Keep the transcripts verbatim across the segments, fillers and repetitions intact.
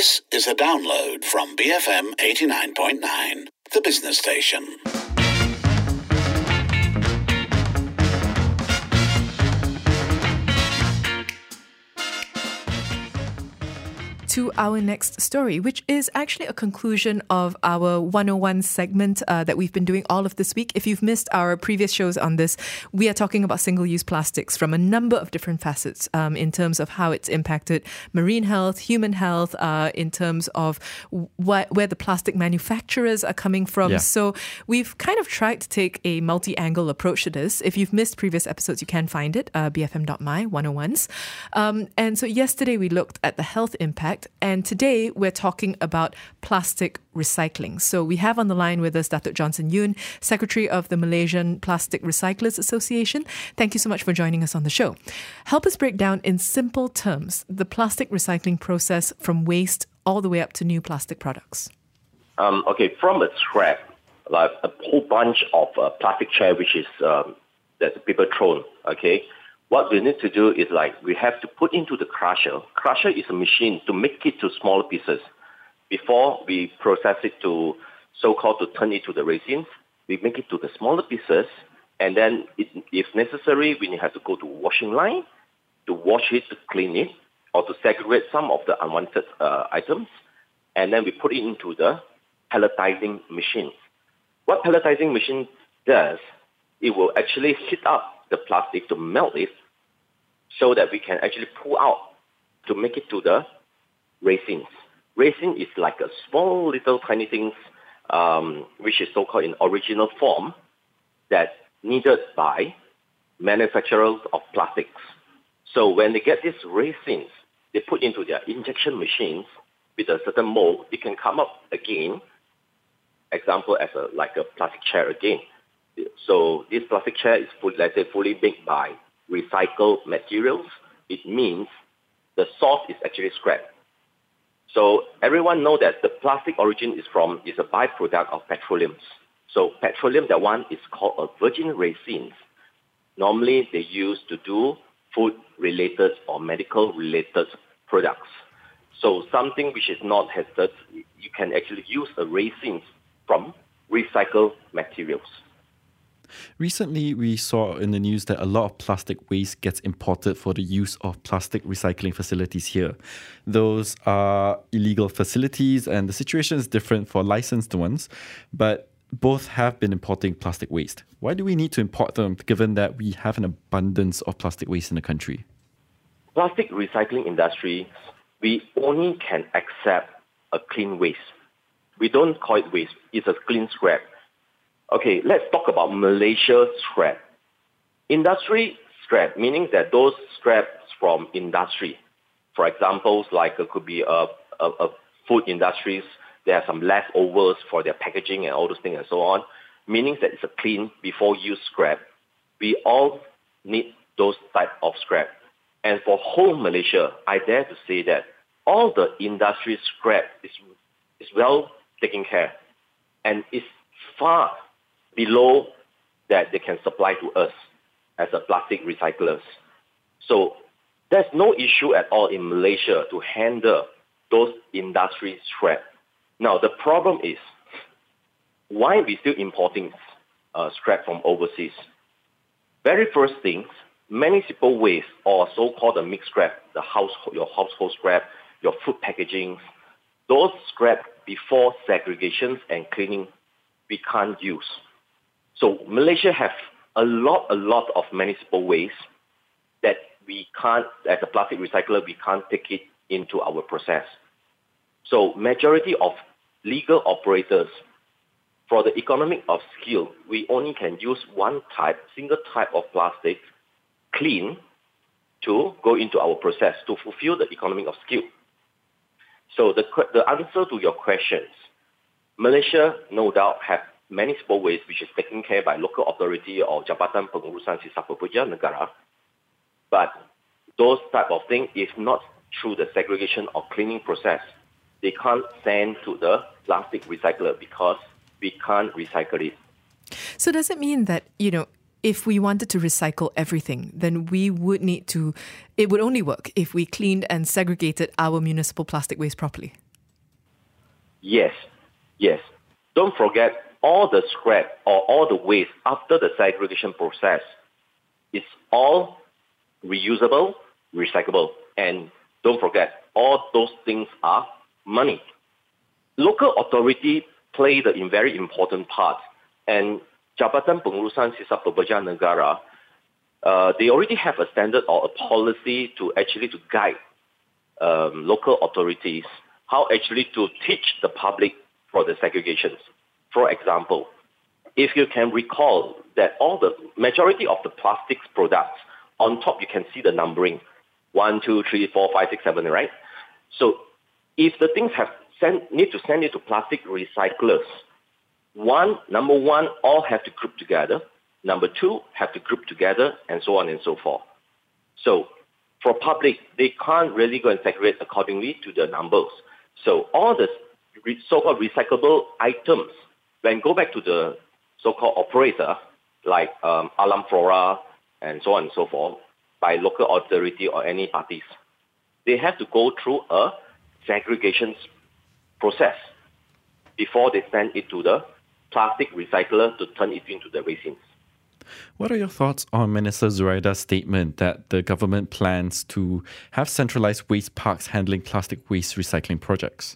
This is a download from B F M eighty-nine point nine, the business station. To our next story, which is actually a conclusion of our one oh one segment uh, that we've been doing all of this week. If you've missed our previous shows on this, we are talking about single-use plastics from a number of different facets um, in terms of how it's impacted marine health, human health, uh, in terms of wh- where the plastic manufacturers are coming from. Yeah. So we've kind of tried to take a multi-angle approach to this. If you've missed previous episodes, you can find it, uh, b f m dot m y, one oh ones. Um, and so yesterday we looked at the health impact. And today we're talking about plastic recycling. So we have on the line with us Datuk Johnson Yoon, Secretary of the Malaysian Plastic Recyclers Association. Thank you so much for joining us on the show. Help us break down in simple terms the plastic recycling process from waste all the way up to new plastic products. Um, okay, from a scrap, like a whole bunch of uh, plastic chair which is um, that people thrown, okay? What we need to do is like we have to put into the crusher. Crusher is a machine to make it to smaller pieces. Before we process it to so-called to turn it to the resins, we make it to the smaller pieces, and then it, if necessary, we have to go to washing line to wash it, to clean it, or to segregate some of the unwanted uh, items, and then we put it into the pelletizing machine. What pelletizing machine does, it will actually heat up the plastic to melt it so that we can actually pull out to make it to the resins. Resin is like a small little tiny things um, which is so-called in original form that needed by manufacturers of plastics. So when they get these resins, they put into their injection machines with a certain mold, it can come up again, example as a like a plastic chair again. So this plastic chair is, fully, let's say, fully made by recycled materials. It means the source is actually scrap. So everyone knows that the plastic origin is from is a byproduct of petroleum. So petroleum, that one is called a virgin resin. Normally they use to do food-related or medical-related products. So something which is not hazardous, you can actually use a resin from recycled materials. Recently, we saw in the news that a lot of plastic waste gets imported for the use of plastic recycling facilities here. Those are illegal facilities, and the situation is different for licensed ones, but both have been importing plastic waste. Why do we need to import them, given that we have an abundance of plastic waste in the country? Plastic recycling industry, we only can accept a clean waste. We don't call it waste, it's a clean scrap. Okay, let's talk about Malaysia scrap. Industry scrap, meaning that those scraps from industry, for examples like it could be a, a, a food industries, they have some leftovers for their packaging and all those things and so on, meaning that it's a clean before use scrap. We all need those type of scrap. And for whole Malaysia, I dare to say that all the industry scrap is, is well taken care and is far below that they can supply to us as a plastic recyclers. So there's no issue at all in Malaysia to handle those industry scrap. Now the problem is, why we still importing uh, scrap from overseas? Very first thing, municipal waste or so-called the mixed scrap, the house, your household scrap, your food packaging, those scrap before segregations and cleaning, we can't use. So Malaysia have a lot, a lot of municipal waste that we can't, as a plastic recycler, we can't take it into our process. So majority of legal operators, for the economic of scale, we only can use one type, single type of plastic, clean, to go into our process to fulfill the economic of scale. So the the answer to your questions, Malaysia no doubt have municipal waste which is taken care by local authority or Jabatan Pengurusan Sisa Pekerja Negara. But those type of things, if not through the segregation or cleaning process, they can't send to the plastic recycler because we can't recycle it. So does it mean that, you know, if we wanted to recycle everything, then we would need to, it would only work if we cleaned and segregated our municipal plastic waste properly? Yes, yes. Don't forget all the scrap or all the waste after the segregation process is all reusable, recyclable. And don't forget, all those things are money. Local authority play the very important part. And Jabatan Pengurusan Sisa Pekerja Negara, uh, they already have a standard or a policy to actually to guide um, local authorities how actually to teach the public for the segregations. For example, if you can recall that all the majority of the plastics products, on top you can see the numbering, one, two, three, four, five, six, seven, right? So if the things have sent, need to send it to plastic recyclers, one, number one, all have to group together. Number two, have to group together, and so on and so forth. So for public, they can't really go and segregate accordingly to the numbers. So all the so-called recyclable items, when go back to the so-called operator, like um, Alam Flora and so on and so forth, by local authority or any parties, they have to go through a segregation process before they send it to the plastic recycler to turn it into the resins. What are your thoughts on Minister Zuraida's statement that the government plans to have centralized waste parks handling plastic waste recycling projects?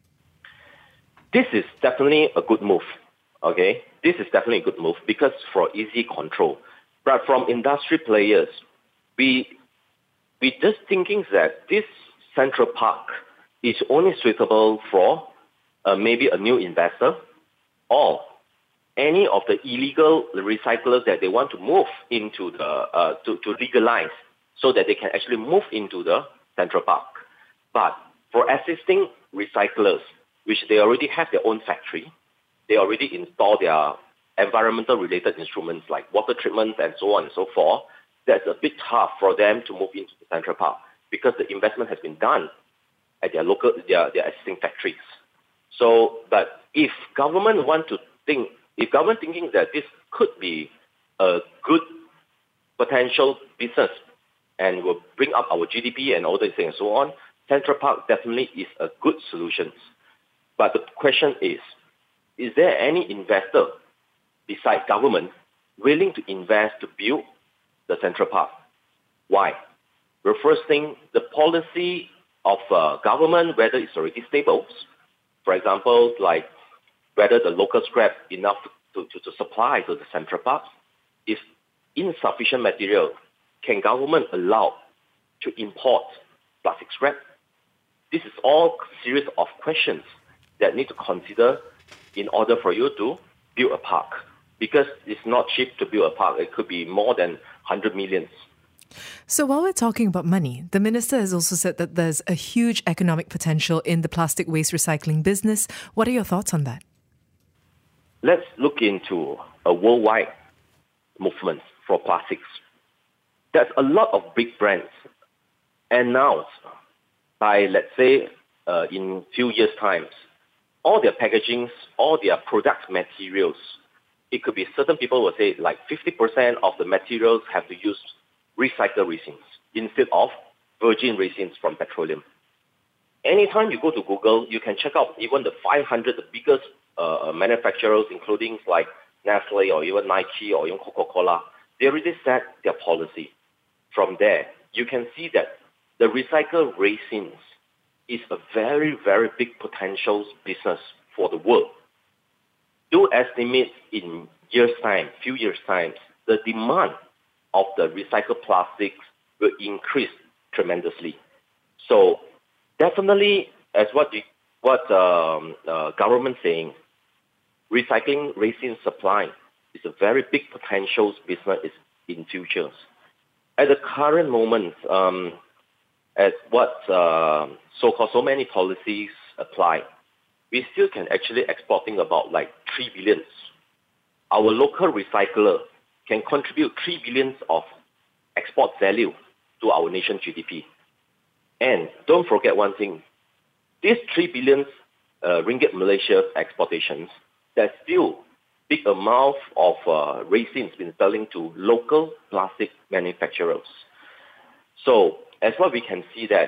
This is definitely a good move, okay? This is definitely a good move because for easy control. But from industry players, we we just thinking that this central park is only suitable for uh, maybe a new investor or any of the illegal recyclers that they want to move into the, uh, to, to legalize so that they can actually move into the central park. But for existing recyclers, which they already have their own factory, they already install their environmental related instruments like water treatment and so on and so forth, that's a bit tough for them to move into the central park because the investment has been done at their local, their, their existing factories. So, but if government want to think, if government thinking that this could be a good potential business and will bring up our G D P and all these things and so on, Central Park definitely is a good solution. But the question is, is there any investor besides government willing to invest to build the Central Park? Why? The first thing, the policy of uh, government, whether it's already stable, for example, like whether the local scrap enough to, to, to supply to the Central Park, if insufficient material, can government allow to import plastic scrap? This is all series of questions that need to consider in order for you to build a park. Because it's not cheap to build a park. It could be more than one hundred millions. So while we're talking about money, the minister has also said that there's a huge economic potential in the plastic waste recycling business. What are your thoughts on that? Let's look into a worldwide movement for plastics. There's a lot of big brands announced by, let's say, uh, in few years' time, all their packagings, all their product materials, it could be certain people will say like fifty percent of the materials have to use recycled resins instead of virgin resins from petroleum. Anytime you go to Google, you can check out even the five hundred the biggest uh, manufacturers, including like Nestle or even Nike or even Coca-Cola. They already set their policy. From there, you can see that the recycled resins is a very, very big potential business for the world. Do estimate in years' time, few years' time, the demand of the recycled plastics will increase tremendously. So definitely, as what the, what um, uh, government saying, recycling resin supply is a very big potential business in futures. At the current moment, um, as what uh, so-called so many policies apply, we still can actually exporting about like three billions. Our local recycler can contribute three billions of export value to our nation's G D P. And don't forget one thing, these three billions uh, ringgit Malaysia exportations, there's still big amount of uh, resins been selling to local plastic manufacturers. So as what we can see that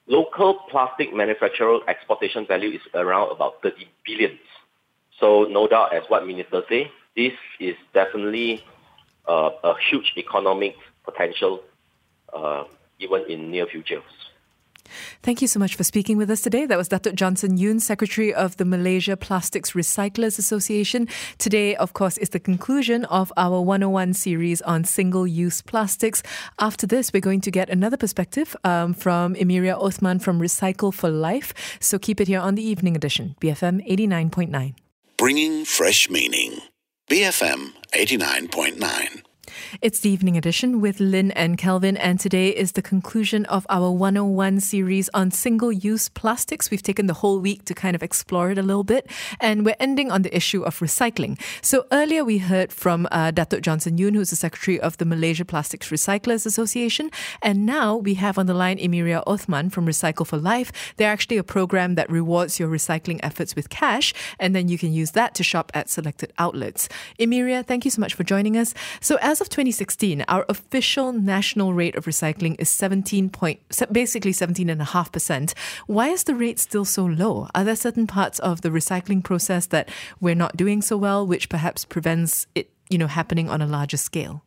local plastic manufacturer exportation value is around about thirty billion. So no doubt, as what Minister say, this is definitely uh, a huge economic potential uh, even in near future. Thank you so much for speaking with us today. That was Datuk Johnson Yoon, Secretary of the Malaysia Plastics Recyclers Association. Today, of course, is the conclusion of our one oh one series on single-use plastics. After this, we're going to get another perspective um, from Emiria Othman from Recycle for Life. So keep it here on the evening edition, B F M eighty-nine point nine. Bringing fresh meaning. B F M eighty-nine point nine. It's the evening edition with Lynn and Kelvin, and today is the conclusion of our one oh one series on single-use plastics. We've taken the whole week to kind of explore it a little bit, and we're ending on the issue of recycling. So earlier we heard from uh, Datuk Johnson Yoon, who's the Secretary of the Malaysia Plastics Recyclers Association, and now we have on the line Emiria Othman from Recycle for Life. They're actually a program that rewards your recycling efforts with cash, and then you can use that to shop at selected outlets. Emiria, thank you so much for joining us. So as of twenty sixteen, our official national rate of recycling is seventeen point, basically seventeen point five percent. Why is the rate still so low? Are there certain parts of the recycling process that we're not doing so well, which perhaps prevents it, you know, happening on a larger scale?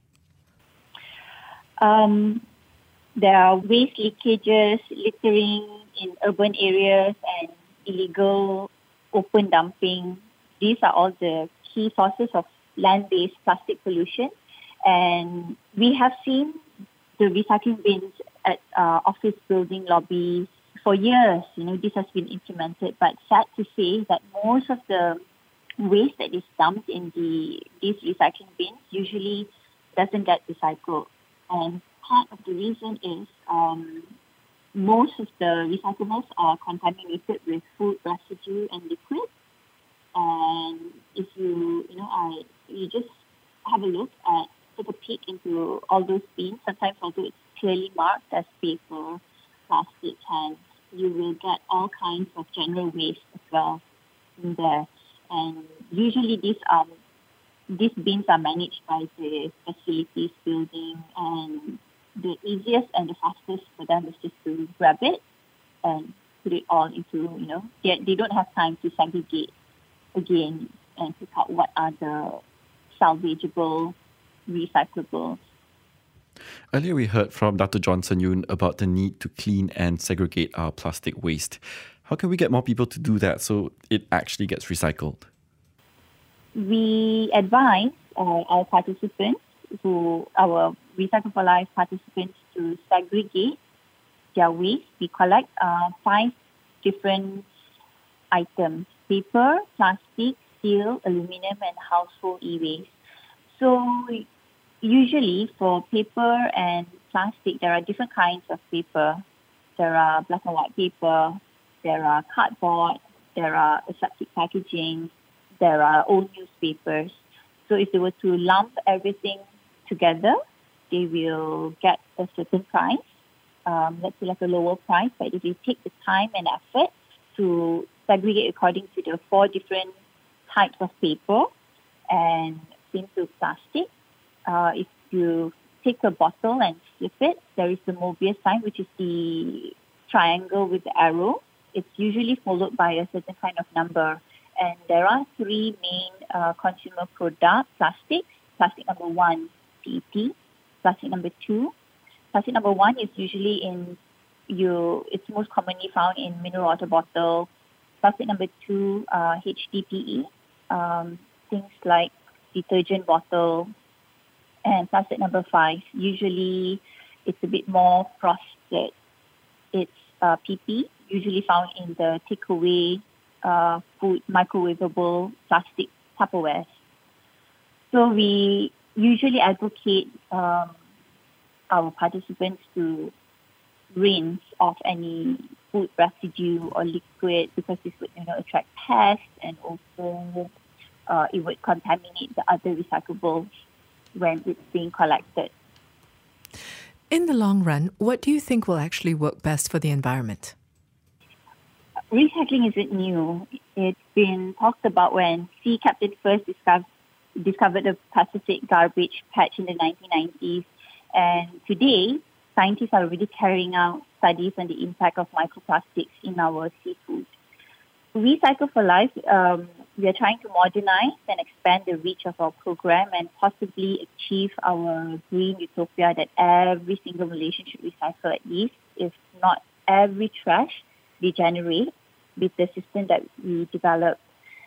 Um, there are waste leakages, littering in urban areas, and illegal open dumping. These are all the key sources of land-based plastic pollution. And we have seen the recycling bins at uh, office building lobbies for years. You know, this has been implemented, but sad to say that most of the waste that is dumped in the these recycling bins usually doesn't get recycled. And part of the reason is um, most of the recyclables are contaminated with food residue and liquid. And if you, you know, I you just have a look at take a peek into all those bins. Sometimes, although it's clearly marked as paper, plastic, and you will get all kinds of general waste as well in there. And usually, these um these bins are managed by the facilities building, and the easiest and the fastest for them is just to grab it and put it all into, you know, they they don't have time to segregate again and pick out what are the salvageable, recyclable. Earlier we heard from Doctor Johnson Yoon about the need to clean and segregate our plastic waste. How can we get more people to do that so it actually gets recycled? We advise uh, our participants, who our Recycle for Life participants, to segregate their waste. We collect uh, five different items: paper, plastic, steel, aluminum, and household e-waste. So usually for paper and plastic, there are different kinds of paper. There are black and white paper, there are cardboard, there are aseptic packaging, there are old newspapers. So if they were to lump everything together, they will get a certain price, um, let's say like a lower price. But if you take the time and effort to segregate according to the four different types of paper and same to plastic, uh, if you take a bottle and flip it, there is the Mobius sign, which is the triangle with the arrow. It's usually followed by a certain kind of number. And there are three main uh, consumer product plastics. Plastic number one, P E T. Plastic number two. Plastic number one is usually in, you. it's most commonly found in mineral water bottle. Plastic number two, uh, H D P E. Um, things like detergent bottle. And plastic number five, usually it's a bit more frosted. It's uh, P P, usually found in the takeaway uh, food microwavable plastic Tupperware. So we usually advocate um, our participants to rinse off any food residue or liquid, because this would, you know, attract pests, and also uh, it would contaminate the other recyclables when it's being collected. In the long run, what do you think will actually work best for the environment? Recycling isn't new. It's been talked about when Sea Captain first discovered, discovered the Pacific garbage patch in the nineteen nineties. And today, scientists are already carrying out studies on the impact of microplastics in our seafood. Recycle for Life, um, we are trying to modernize and expand the reach of our program and possibly achieve our green utopia that every single Malaysian should recycle at least, if not every trash they generate with the system that we develop.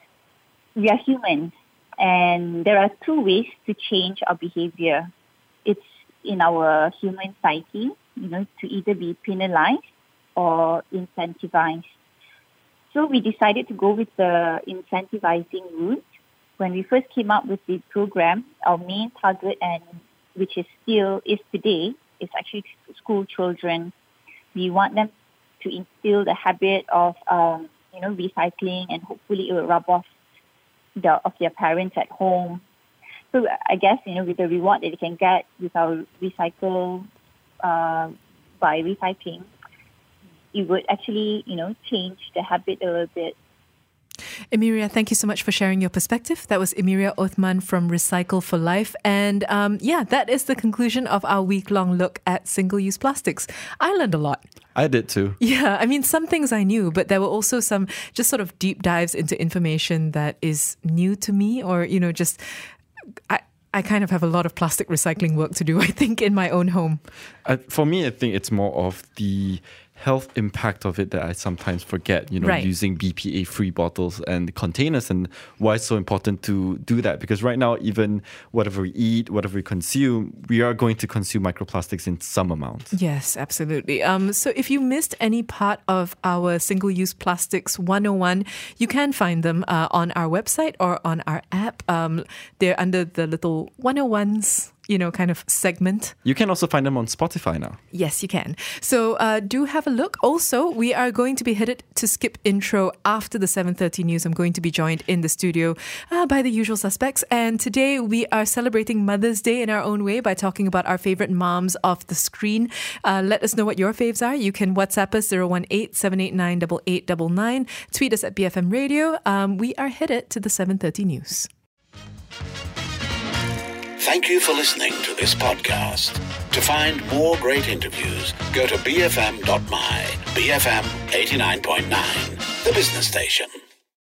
We are humans, and there are two ways to change our behavior. It's in our human psyche, you know, to either be penalized or incentivized. So we decided to go with the incentivizing route. When we first came up with the program, our main target, and which is still is today, is actually school children. We want them to instill the habit of, um, you know, recycling, and hopefully it will rub off the, of their parents at home. So I guess, you know, with the reward that they can get with our recycle, uh, by recycling, it would actually, you know, change the habit a little bit. Emiria, thank you so much for sharing your perspective. That was Emiria Othman from Recycle for Life. And um, yeah, that is the conclusion of our week-long look at single-use plastics. I learned a lot. I did too. Yeah, I mean, some things I knew, but there were also some just sort of deep dives into information that is new to me, or, you know, just... I, I kind of have a lot of plastic recycling work to do, I think, in my own home. Uh, for me, I think it's more of the health impact of it that I sometimes forget, you know, Right. using B P A-free bottles and containers, and why it's so important to do that. Because right now, even whatever we eat, whatever we consume, we are going to consume microplastics in some amount. Yes, absolutely. Um, so if you missed any part of our Single-Use Plastics one oh one, you can find them uh, on our website or on our app. Um, they're under the little one oh ones, you know, kind of segment. You can also find them on Spotify now. Yes, you can. So uh, do have a look. Also, we are going to be headed to Skip Intro after the seven thirty news. I'm going to be joined in the studio uh, by the usual suspects. And today we are celebrating Mother's Day in our own way by talking about our favourite moms off the screen. Uh, let us know what your faves are. You can WhatsApp us zero one eight, seven eight nine, eight eight nine nine. Tweet us at B F M Radio. Um, we are headed to the seven thirty news. Thank you for listening to this podcast. To find more great interviews, go to b f m dot my, B F M eighty-nine point nine, the business station.